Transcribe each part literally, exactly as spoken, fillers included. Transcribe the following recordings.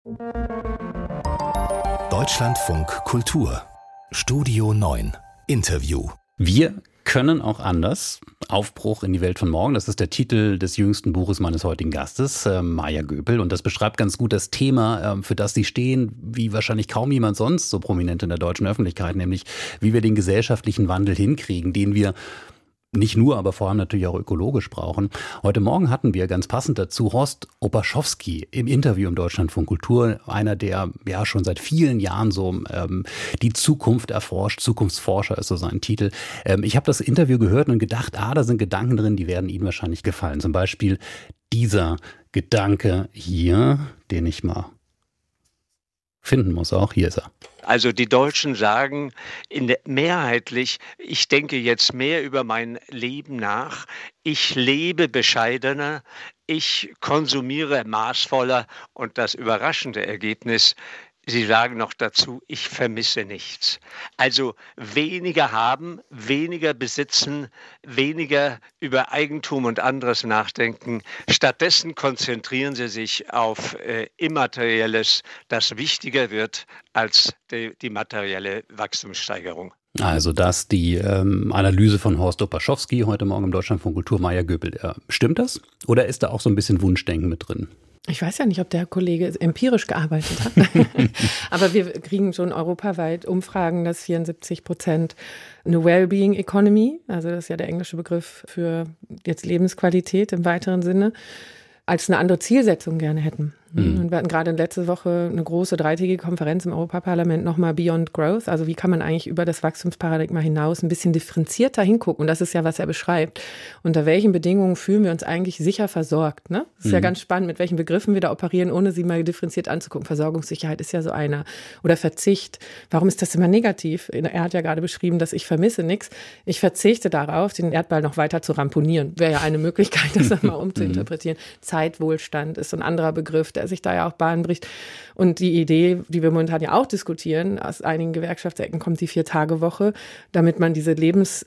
Deutschlandfunk Kultur Studio neun Interview. Wir können auch anders. Aufbruch in die Welt von morgen. Das ist der Titel des jüngsten Buches meines heutigen Gastes, äh, Maja Göpel. Und das beschreibt ganz gut das Thema, äh, für das Sie stehen, wie wahrscheinlich kaum jemand sonst so prominent in der deutschen Öffentlichkeit, nämlich wie wir den gesellschaftlichen Wandel hinkriegen, den wir nicht nur, aber vor allem natürlich auch ökologisch brauchen. Heute Morgen hatten wir ganz passend dazu Horst Opaschowski im Interview im Deutschlandfunk Kultur, einer, der ja schon seit vielen Jahren so ähm, die Zukunft erforscht, Zukunftsforscher ist so sein Titel. Ähm, ich habe das Interview gehört und gedacht, ah, da sind Gedanken drin, die werden Ihnen wahrscheinlich gefallen. Zum Beispiel dieser Gedanke hier, den ich mal finden muss auch. Hier ist er. Also die Deutschen sagen in der, mehrheitlich, ich denke jetzt mehr über mein Leben nach, ich lebe bescheidener, ich konsumiere maßvoller und das überraschende Ergebnis, Sie sagen noch dazu, ich vermisse nichts. Also weniger haben, weniger besitzen, weniger über Eigentum und anderes nachdenken. Stattdessen konzentrieren Sie sich auf äh, Immaterielles, das wichtiger wird als die, die materielle Wachstumssteigerung. Also das die ähm, Analyse von Horst Opaschowski heute Morgen im Deutschlandfunk Kultur, Maja Göpel. Äh, stimmt das? Oder ist da auch so ein bisschen Wunschdenken mit drin? Ich weiß ja nicht, ob der Kollege empirisch gearbeitet hat. Aber wir kriegen schon europaweit Umfragen, dass vierundsiebzig Prozent eine Wellbeing Economy, also das ist ja der englische Begriff für jetzt Lebensqualität im weiteren Sinne, als eine andere Zielsetzung gerne hätten. Mhm. Und wir hatten gerade letzte Woche eine große dreitägige Konferenz im Europaparlament nochmal Beyond Growth. Also wie kann man eigentlich über das Wachstumsparadigma hinaus ein bisschen differenzierter hingucken? Und das ist ja, was er beschreibt. Unter welchen Bedingungen fühlen wir uns eigentlich sicher versorgt? Ne? Das ist mhm. ja ganz spannend, mit welchen Begriffen wir da operieren, ohne sie mal differenziert anzugucken. Versorgungssicherheit ist ja so einer. Oder Verzicht. Warum ist das immer negativ? Er hat ja gerade beschrieben, dass ich vermisse nichts. Ich verzichte darauf, den Erdball noch weiter zu ramponieren. Wäre ja eine Möglichkeit, das dann mal umzuinterpretieren. Zeitwohlstand ist so ein anderer Begriff, der sich da ja auch Bahn bricht. Und die Idee, die wir momentan ja auch diskutieren, aus einigen Gewerkschaftsecken kommt die Vier-Tage-Woche, damit man diese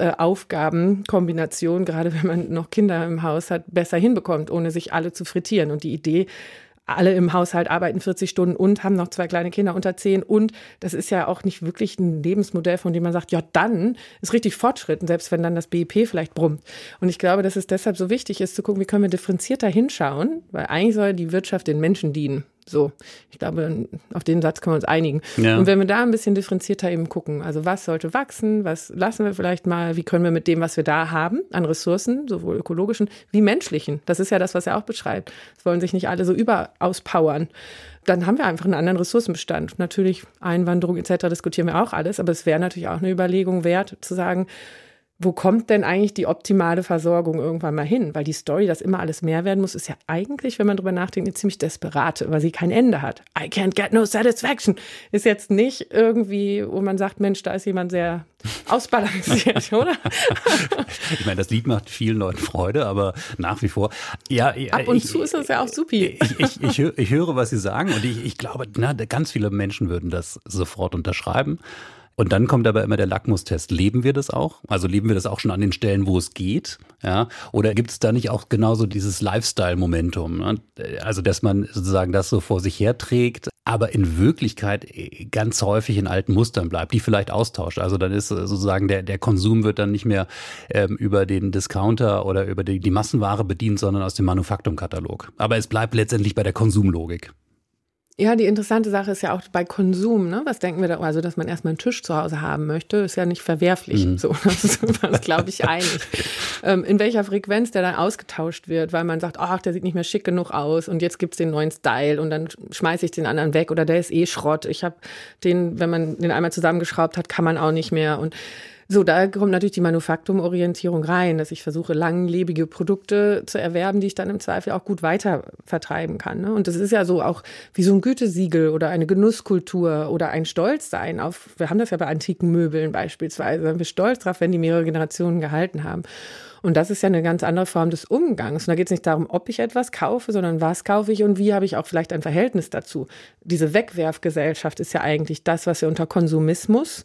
Lebensaufgabenkombination, gerade wenn man noch Kinder im Haus hat, besser hinbekommt, ohne sich alle zu frittieren. Und die Idee, alle im Haushalt arbeiten vierzig Stunden und haben noch zwei kleine Kinder unter zehn. Und das ist ja auch nicht wirklich ein Lebensmodell, von dem man sagt, ja, dann ist richtig Fortschritt, selbst wenn dann das B I P vielleicht brummt. Und ich glaube, dass es deshalb so wichtig ist, zu gucken, wie können wir differenzierter hinschauen, weil eigentlich soll die Wirtschaft den Menschen dienen. So, ich glaube, auf den Satz können wir uns einigen. Ja. Und wenn wir da ein bisschen differenzierter eben gucken, also was sollte wachsen, was lassen wir vielleicht mal, wie können wir mit dem, was wir da haben, an Ressourcen, sowohl ökologischen wie menschlichen, das ist ja das, was er auch beschreibt, es wollen sich nicht alle so überauspowern, dann haben wir einfach einen anderen Ressourcenbestand. Natürlich Einwanderung et cetera diskutieren wir auch alles, aber es wäre natürlich auch eine Überlegung wert, zu sagen, wo kommt denn eigentlich die optimale Versorgung irgendwann mal hin? Weil die Story, dass immer alles mehr werden muss, ist ja eigentlich, wenn man drüber nachdenkt, eine ziemlich desperate, weil sie kein Ende hat. I can't get no satisfaction. Ist jetzt nicht irgendwie, wo man sagt, Mensch, da ist jemand sehr ausbalanciert, oder? Ich meine, das Lied macht vielen Leuten Freude, aber nach wie vor, ja. Ab und ich, zu ist das ja auch supi. Ich, ich, ich, höre, ich höre, was Sie sagen und ich, ich glaube, na, ganz viele Menschen würden das sofort unterschreiben. Und dann kommt aber immer der Lackmustest. Leben wir das auch? Also leben wir das auch schon an den Stellen, wo es geht? Ja? Oder gibt es da nicht auch genauso dieses Lifestyle-Momentum? Ne? Also, dass man sozusagen das so vor sich herträgt, aber in Wirklichkeit ganz häufig in alten Mustern bleibt, die vielleicht austauscht. Also dann ist sozusagen der, der Konsum wird dann nicht mehr ähm, über den Discounter oder über die, die Massenware bedient, sondern aus dem Manufaktumkatalog. Aber es bleibt letztendlich bei der Konsumlogik. Ja, die interessante Sache ist ja auch bei Konsum, ne? Was denken wir da? Also, dass man erstmal einen Tisch zu Hause haben möchte, ist ja nicht verwerflich. Mhm. So, das ist uns, glaube ich, einig. Ähm, in welcher Frequenz der dann ausgetauscht wird, weil man sagt, ach, der sieht nicht mehr schick genug aus und jetzt gibt's den neuen Style und dann schmeiße ich den anderen weg oder der ist eh Schrott. Ich habe den, wenn man den einmal zusammengeschraubt hat, kann man auch nicht mehr und so, da kommt natürlich die Manufaktumorientierung rein, dass ich versuche, langlebige Produkte zu erwerben, die ich dann im Zweifel auch gut weiter vertreiben kann. Ne? Und das ist ja so auch wie so ein Gütesiegel oder eine Genusskultur oder ein Stolzsein auf, wir haben das ja bei antiken Möbeln beispielsweise, sind wir stolz drauf, wenn die mehrere Generationen gehalten haben. Und das ist ja eine ganz andere Form des Umgangs. Und da geht es nicht darum, ob ich etwas kaufe, sondern was kaufe ich und wie habe ich auch vielleicht ein Verhältnis dazu. Diese Wegwerfgesellschaft ist ja eigentlich das, was wir unter Konsumismus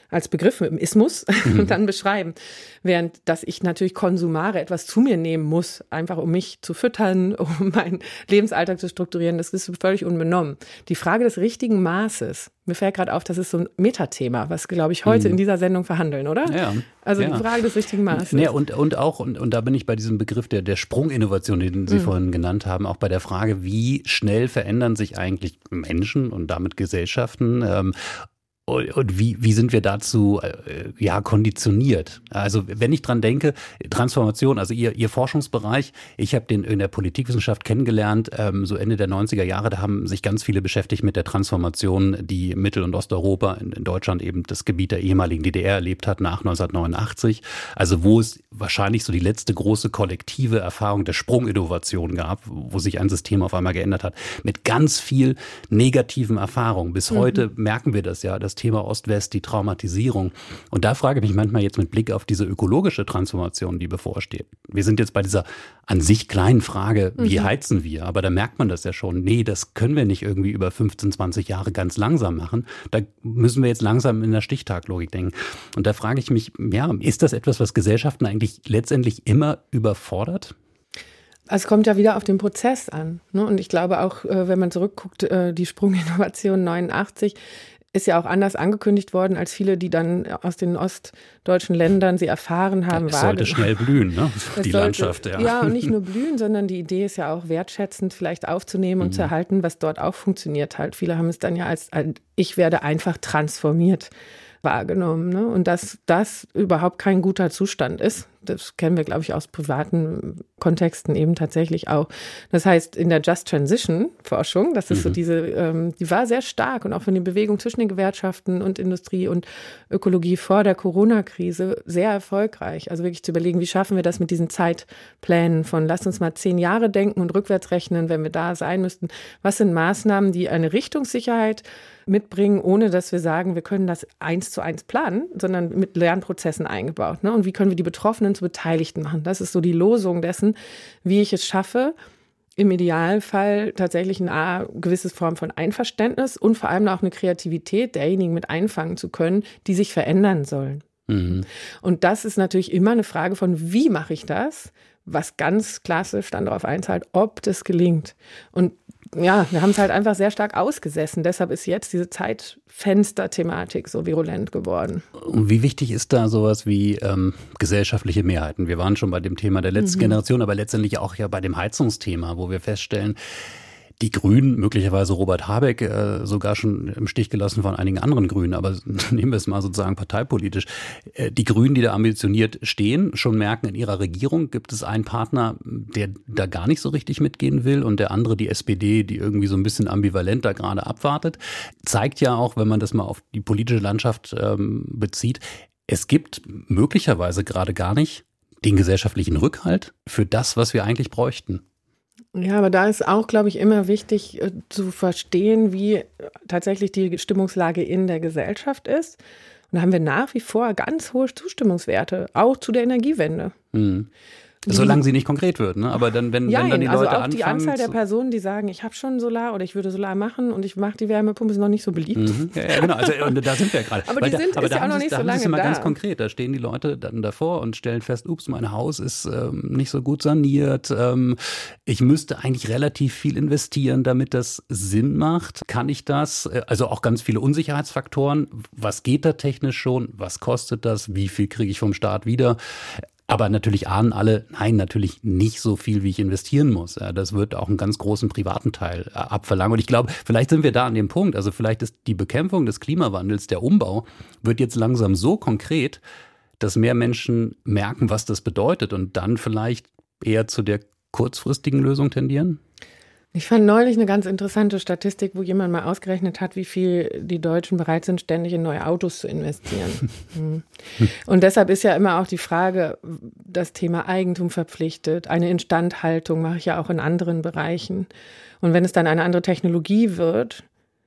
als Begriff mit dem Ismus Mhm. dann beschreiben. Während, dass ich natürlich konsumare, etwas zu mir nehmen muss, einfach um mich zu füttern, um meinen Lebensalltag zu strukturieren, das ist völlig unbenommen. Die Frage des richtigen Maßes, mir fällt gerade auf, das ist so ein Metathema, was, glaube ich, heute Mhm. in dieser Sendung verhandeln, oder? Ja, Also ja. die Frage des richtigen Maßes. Ja, und, und auch, und, und da bin ich bei diesem Begriff der, der Sprunginnovation, den Sie Mhm. vorhin genannt haben, auch bei der Frage, wie schnell verändern sich eigentlich Menschen und damit Gesellschaften, ähm, und, und wie, wie sind wir dazu äh, ja konditioniert? Also wenn ich dran denke, Transformation, also Ihr, Ihr Forschungsbereich, ich habe den in der Politikwissenschaft kennengelernt, ähm, so Ende der neunziger Jahre, da haben sich ganz viele beschäftigt mit der Transformation, die Mittel- und Osteuropa, in, in Deutschland eben das Gebiet der ehemaligen D D R erlebt hat nach neunzehnhundertneunundachtzig. Also wo es wahrscheinlich so die letzte große kollektive Erfahrung der Sprunginnovation gab, wo sich ein System auf einmal geändert hat, mit ganz viel negativen Erfahrungen. Bis heute mhm. merken wir das ja, das Thema Ost-West, die Traumatisierung. Und da frage ich mich manchmal jetzt mit Blick auf diese ökologische Transformation, die bevorsteht. Wir sind jetzt bei dieser an sich kleinen Frage, wie mhm. heizen wir? Aber da merkt man das ja schon. Nee, das können wir nicht irgendwie über fünfzehn, zwanzig Jahre ganz langsam machen. Da müssen wir jetzt langsam in der Stichtaglogik denken. Und da frage ich mich, ja, ist das etwas, was Gesellschaften eigentlich letztendlich immer überfordert? Also es kommt ja wieder auf den Prozess an. Ne? Und ich glaube auch, wenn man zurückguckt, die Sprunginnovation neunundachtzig ist ja auch anders angekündigt worden, als viele, die dann aus den ostdeutschen Ländern sie erfahren haben. Es sollte schnell blühen, ne? Die sollte, Landschaft, ja. Ja, und nicht nur blühen, sondern die Idee ist ja auch wertschätzend vielleicht aufzunehmen und mhm. zu erhalten, was dort auch funktioniert halt. Viele haben es dann ja als, als ich werde einfach transformiert wahrgenommen. Ne? Und dass das überhaupt kein guter Zustand ist, das kennen wir, glaube ich, aus privaten Kontexten eben tatsächlich auch. Das heißt, in der Just Transition Forschung, das ist mhm. so diese, ähm, die war sehr stark und auch von den Bewegungen zwischen den Gewerkschaften und Industrie und Ökologie vor der Corona-Krise sehr erfolgreich. Also wirklich zu überlegen, wie schaffen wir das mit diesen Zeitplänen von, lasst uns mal zehn Jahre denken und rückwärts rechnen, wenn wir da sein müssten. Was sind Maßnahmen, die eine Richtungssicherheit mitbringen, ohne dass wir sagen, wir können das eins zu eins planen, sondern mit Lernprozessen eingebaut. Ne? Und wie können wir die Betroffenen zu Beteiligten machen? Das ist so die Losung dessen, wie ich es schaffe, im Idealfall tatsächlich eine gewisse Form von Einverständnis und vor allem auch eine Kreativität derjenigen mit einfangen zu können, die sich verändern sollen. Mhm. Und das ist natürlich immer eine Frage von, wie mache ich das, was ganz klassisch dann darauf einzahlt, ob das gelingt. Und ja, wir haben es halt einfach sehr stark ausgesessen. Deshalb ist jetzt diese Zeitfenster-Thematik so virulent geworden. Und wie wichtig ist da sowas wie ähm, gesellschaftliche Mehrheiten? Wir waren schon bei dem Thema der letzten mhm. Generation, aber letztendlich auch ja bei dem Heizungsthema, wo wir feststellen, die Grünen, möglicherweise Robert Habeck, äh, sogar schon im Stich gelassen von einigen anderen Grünen, aber nehmen wir es mal sozusagen parteipolitisch. Äh, die Grünen, die da ambitioniert stehen, schon merken, in ihrer Regierung gibt es einen Partner, der da gar nicht so richtig mitgehen will und der andere, die S P D, die irgendwie so ein bisschen ambivalent da gerade abwartet. Zeigt ja auch, wenn man das mal auf die politische Landschaft ähm, bezieht, es gibt möglicherweise gerade gar nicht den gesellschaftlichen Rückhalt für das, was wir eigentlich bräuchten. Ja, aber da ist auch, glaube ich, immer wichtig äh, zu verstehen, wie tatsächlich die Stimmungslage in der Gesellschaft ist. Und da haben wir nach wie vor ganz hohe Zustimmungswerte, auch zu der Energiewende. Mhm. Solange sie nicht konkret wird, ne? Aber dann, wenn, ja, wenn dann die also Leute auch anfangen... die Anzahl der Personen, die sagen, ich habe schon Solar oder ich würde Solar machen und ich mache die Wärmepumpe, ist noch nicht so beliebt. Mhm. Ja, ja, genau, also und da sind wir ja gerade. Aber die da, sind aber ist da ja auch noch sie, nicht da so lange da. Immer da. ganz konkret, da stehen die Leute dann davor und stellen fest, ups, mein Haus ist ähm, nicht so gut saniert. Ähm, ich müsste eigentlich relativ viel investieren, damit das Sinn macht. Kann ich das? Also auch ganz viele Unsicherheitsfaktoren. Was geht da technisch schon? Was kostet das? Wie viel kriege ich vom Staat wieder? Aber natürlich ahnen alle, nein, natürlich nicht so viel, wie ich investieren muss. Ja, das wird auch einen ganz großen privaten Teil äh, abverlangen. Und ich glaube, vielleicht sind wir da an dem Punkt. Also vielleicht ist die Bekämpfung des Klimawandels, der Umbau, wird jetzt langsam so konkret, dass mehr Menschen merken, was das bedeutet und dann vielleicht eher zu der kurzfristigen Lösung tendieren? Ich fand neulich eine ganz interessante Statistik, wo jemand mal ausgerechnet hat, wie viel die Deutschen bereit sind, ständig in neue Autos zu investieren. Mhm. Und deshalb ist ja immer auch die Frage, das Thema Eigentum verpflichtet. Eine Instandhaltung mache ich ja auch in anderen Bereichen. Und wenn es dann eine andere Technologie wird,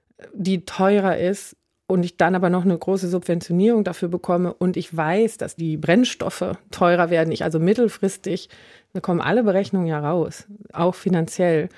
die teurer ist und ich dann aber noch eine große Subventionierung dafür bekomme und ich weiß, dass die Brennstoffe teurer werden, ich also mittelfristig, da kommen alle Berechnungen ja raus, auch finanziell,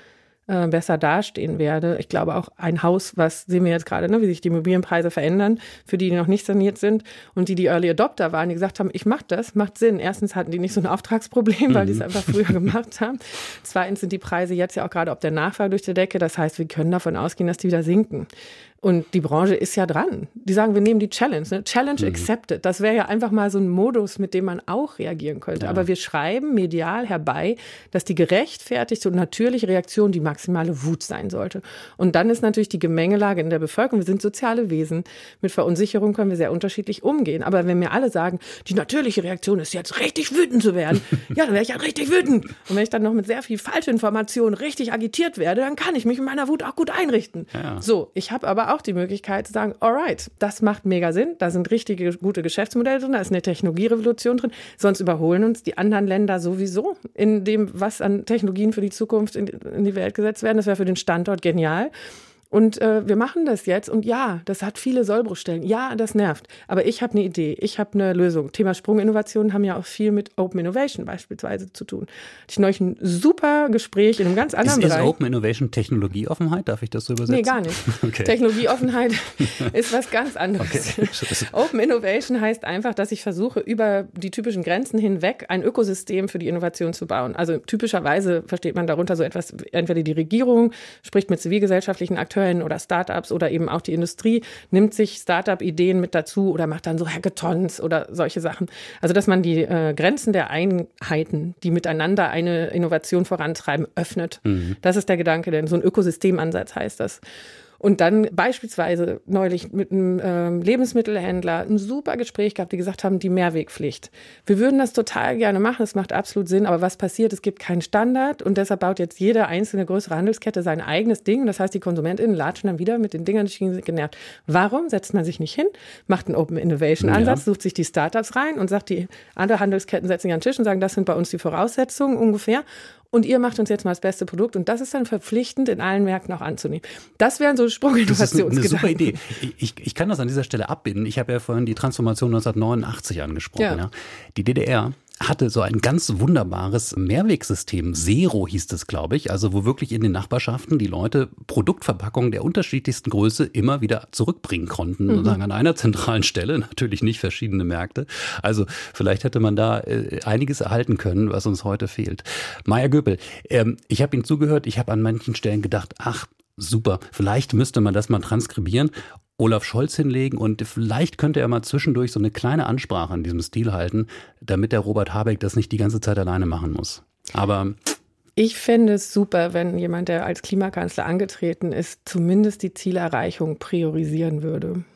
äh, besser dastehen werde. Ich glaube auch ein Haus, was sehen wir jetzt gerade, ne, wie sich die Immobilienpreise verändern, für die, die noch nicht saniert sind und die, die Early Adopter waren, die gesagt haben, ich mache das, macht Sinn. Erstens hatten die nicht so ein Auftragsproblem, weil die es einfach früher gemacht haben. Zweitens sind die Preise jetzt ja auch gerade auf der Nachfrage durch die Decke. Das heißt, wir können davon ausgehen, dass die wieder sinken. Und die Branche ist ja dran. Die sagen, wir nehmen die Challenge. Ne? Challenge mhm. accepted. Das wäre ja einfach mal so ein Modus, mit dem man auch reagieren könnte. Ja. Aber wir schreiben medial herbei, dass die gerechtfertigte und natürliche Reaktion die maximale Wut sein sollte. Und dann ist natürlich die Gemengelage in der Bevölkerung. Wir sind soziale Wesen. Mit Verunsicherung können wir sehr unterschiedlich umgehen. Aber wenn mir alle sagen, die natürliche Reaktion ist jetzt richtig wütend zu werden, ja, dann wäre ich ja richtig wütend. Und wenn ich dann noch mit sehr viel Falschinformation richtig agitiert werde, dann kann ich mich mit meiner Wut auch gut einrichten. Ja. So, ich habe aber auch die Möglichkeit zu sagen, alright, das macht mega Sinn, da sind richtige, gute Geschäftsmodelle drin, da ist eine Technologierevolution drin, sonst überholen uns die anderen Länder sowieso in dem, was an Technologien für die Zukunft in, in die Welt gesetzt werden. Das wäre für den Standort genial. Und äh, wir machen das jetzt und ja, das hat viele Sollbruchstellen. Ja, das nervt. Aber ich habe eine Idee, ich habe eine Lösung. Thema Sprunginnovationen haben ja auch viel mit Open Innovation beispielsweise zu tun. Hatte ich neulich ein super Gespräch in einem ganz anderen ist, Bereich. Ist Open Innovation Technologieoffenheit? Darf ich das so übersetzen? Nee, gar nicht. Okay. Technologieoffenheit ist was ganz anderes. Okay. Open Innovation heißt einfach, dass ich versuche, über die typischen Grenzen hinweg ein Ökosystem für die Innovation zu bauen. Also typischerweise versteht man darunter so etwas, entweder die Regierung spricht mit zivilgesellschaftlichen Akteuren oder Startups oder eben auch die Industrie nimmt sich Startup-Ideen mit dazu oder macht dann so Hackathons oder solche Sachen. Also dass man die äh, Grenzen der Einheiten, die miteinander eine Innovation vorantreiben, öffnet. Mhm. Das ist der Gedanke, denn so ein Ökosystemansatz heißt das. Und dann beispielsweise neulich mit einem äh, Lebensmittelhändler ein super Gespräch gehabt, die gesagt haben, die Mehrwegpflicht. Wir würden das total gerne machen, es macht absolut Sinn, aber was passiert, es gibt keinen Standard und deshalb baut jetzt jede einzelne größere Handelskette sein eigenes Ding. Das heißt, die KonsumentInnen latschen dann wieder mit den Dingern, die sind genervt. Warum setzt man sich nicht hin, macht einen Open Innovation Ansatz, ja. sucht sich die Startups rein und sagt, die andere Handelsketten setzen sich an den Tisch und sagen, das sind bei uns die Voraussetzungen ungefähr. Und ihr macht uns jetzt mal das beste Produkt und das ist dann verpflichtend in allen Märkten auch anzunehmen. Das wären so Sprunginnovationsgedanken. Das ist eine, eine super Idee. Ich, ich kann das an dieser Stelle abbinden. Ich habe ja vorhin die Transformation neunzehnhundertneunundachtzig angesprochen. Ja. Ja. Die D D R hatte so ein ganz wunderbares Mehrwegsystem. Zero hieß es, glaube ich. Also wo wirklich in den Nachbarschaften die Leute Produktverpackungen der unterschiedlichsten Größe immer wieder zurückbringen konnten. Mhm. Sozusagen an einer zentralen Stelle, natürlich nicht verschiedene Märkte. Also vielleicht hätte man da äh, einiges erhalten können, was uns heute fehlt. Maya Göpel, ähm, ich habe Ihnen zugehört. Ich habe an manchen Stellen gedacht, ach, super, vielleicht müsste man das mal transkribieren, Olaf Scholz hinlegen und vielleicht könnte er mal zwischendurch so eine kleine Ansprache in diesem Stil halten, damit der Robert Habeck das nicht die ganze Zeit alleine machen muss. Aber ich fände es super, wenn jemand, der als Klimakanzler angetreten ist, zumindest die Zielerreichung priorisieren würde.